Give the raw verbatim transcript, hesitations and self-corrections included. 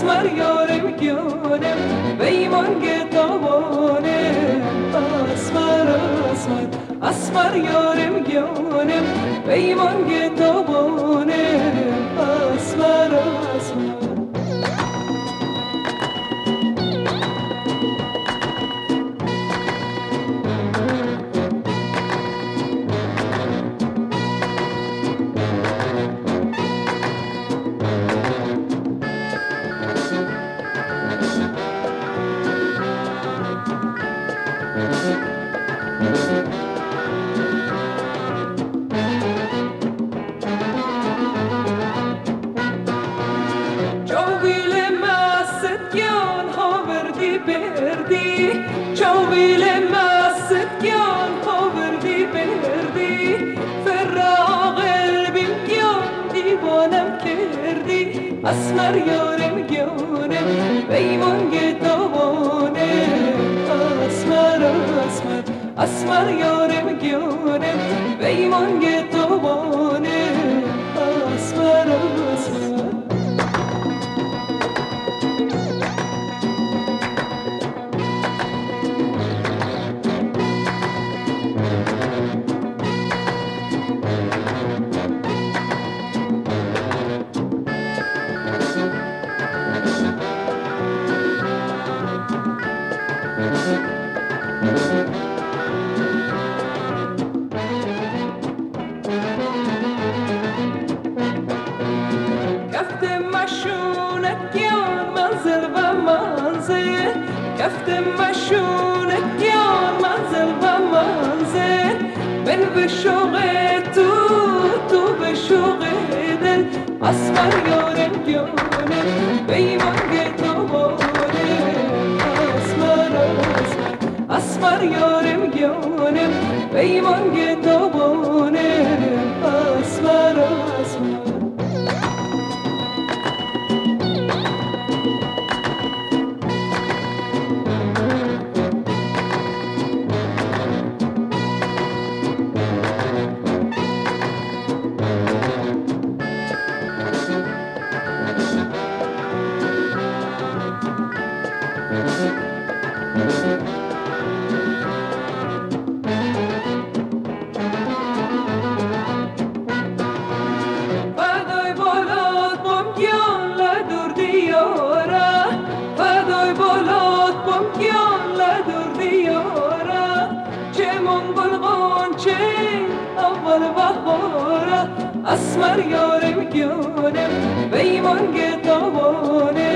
اسمر یارم گیانم بیمان گتابانم اسمر اسمر اسمر یارم گیانم بیمان گتابانم اسمر اسمر چاویل مسکیان آوردی بردی فراق قلبیم گیان دیوانم کردی اسمر یارم گیانم بیمان گتابانم اسمر اسمر اسمر یارم گیانم بیمان گتابانم اسمر اسمر کفت مشونت گیان منزل و منزل من به شوق تو تو به شوق دل اسمر یارم گیانم بیمان گتابانم اسمر اسمر اسمر یارم گیانم بیمان گتابانم اسمر اسمر اسمر یارم گیانم بیمان گتابانم